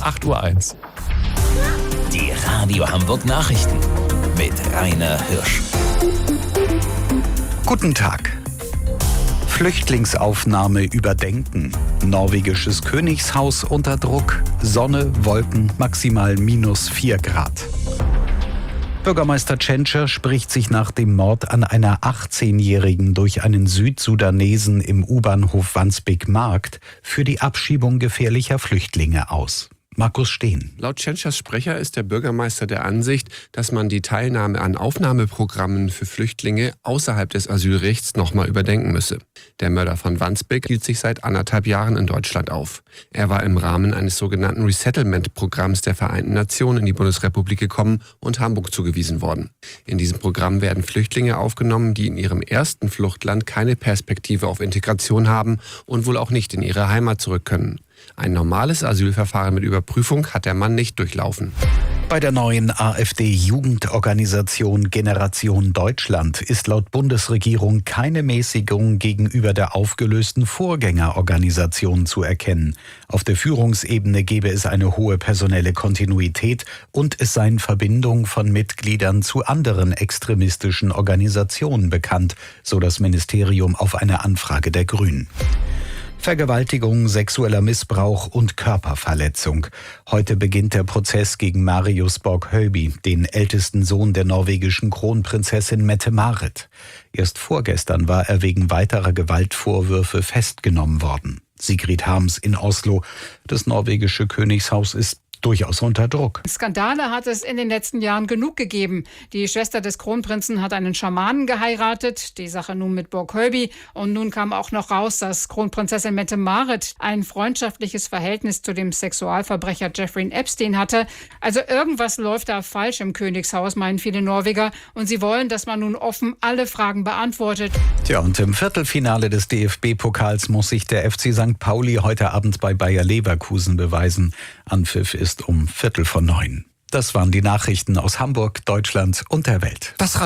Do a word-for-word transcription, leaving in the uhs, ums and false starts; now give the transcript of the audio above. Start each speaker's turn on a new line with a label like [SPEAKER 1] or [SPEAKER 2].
[SPEAKER 1] acht Uhr eins.
[SPEAKER 2] Die Radio Hamburg Nachrichten mit Rainer Hirsch.
[SPEAKER 3] Guten Tag. Flüchtlingsaufnahme überdenken. Norwegisches Königshaus unter Druck. Sonne, Wolken, maximal minus vier Grad. Bürgermeister Tschentscher spricht sich nach dem Mord an einer achtzehnjährigen durch einen Südsudanesen im U-Bahnhof Wandsbek-Markt für die Abschiebung gefährlicher Flüchtlinge aus. Markus Steen.
[SPEAKER 4] Laut Tschentschers Sprecher ist der Bürgermeister der Ansicht, dass man die Teilnahme an Aufnahmeprogrammen für Flüchtlinge außerhalb des Asylrechts nochmal überdenken müsse. Der Mörder von Wandsbek hielt sich seit anderthalb Jahren in Deutschland auf. Er war im Rahmen eines sogenannten Resettlement-Programms der Vereinten Nationen in die Bundesrepublik gekommen und Hamburg zugewiesen worden. In diesem Programm werden Flüchtlinge aufgenommen, die in ihrem ersten Fluchtland keine Perspektive auf Integration haben und wohl auch nicht in ihre Heimat zurück können. Ein normales Asylverfahren mit Überprüfung hat der Mann nicht durchlaufen.
[SPEAKER 3] Bei der neuen AfD-Jugendorganisation Generation Deutschland ist laut Bundesregierung keine Mäßigung gegenüber der aufgelösten Vorgängerorganisation zu erkennen. Auf der Führungsebene gebe es eine hohe personelle Kontinuität und es seien Verbindungen von Mitgliedern zu anderen extremistischen Organisationen bekannt, so das Ministerium auf eine Anfrage der Grünen. Vergewaltigung, sexueller Missbrauch und Körperverletzung. Heute beginnt der Prozess gegen Marius Borg-Høiby, den ältesten Sohn der norwegischen Kronprinzessin Mette-Marit. Erst vorgestern war er wegen weiterer Gewaltvorwürfe festgenommen worden. Sigrid Harms in Oslo. Das norwegische Königshaus ist durchaus unter Druck.
[SPEAKER 5] Skandale hat es in den letzten Jahren genug gegeben. Die Schwester des Kronprinzen hat einen Schamanen geheiratet, die Sache nun mit Borg-Høiby. Und nun kam auch noch raus, dass Kronprinzessin Mette-Marit ein freundschaftliches Verhältnis zu dem Sexualverbrecher Jeffrey Epstein hatte. Also irgendwas läuft da falsch im Königshaus, meinen viele Norweger. Und sie wollen, dass man nun offen alle Fragen beantwortet.
[SPEAKER 3] Tja, und im Viertelfinale des D F B-Pokals muss sich der F C Sankt Pauli heute Abend bei Bayer Leverkusen beweisen. Anpfiff ist um Viertel vor neun. Das waren die Nachrichten aus Hamburg, Deutschland und der Welt.
[SPEAKER 1] Das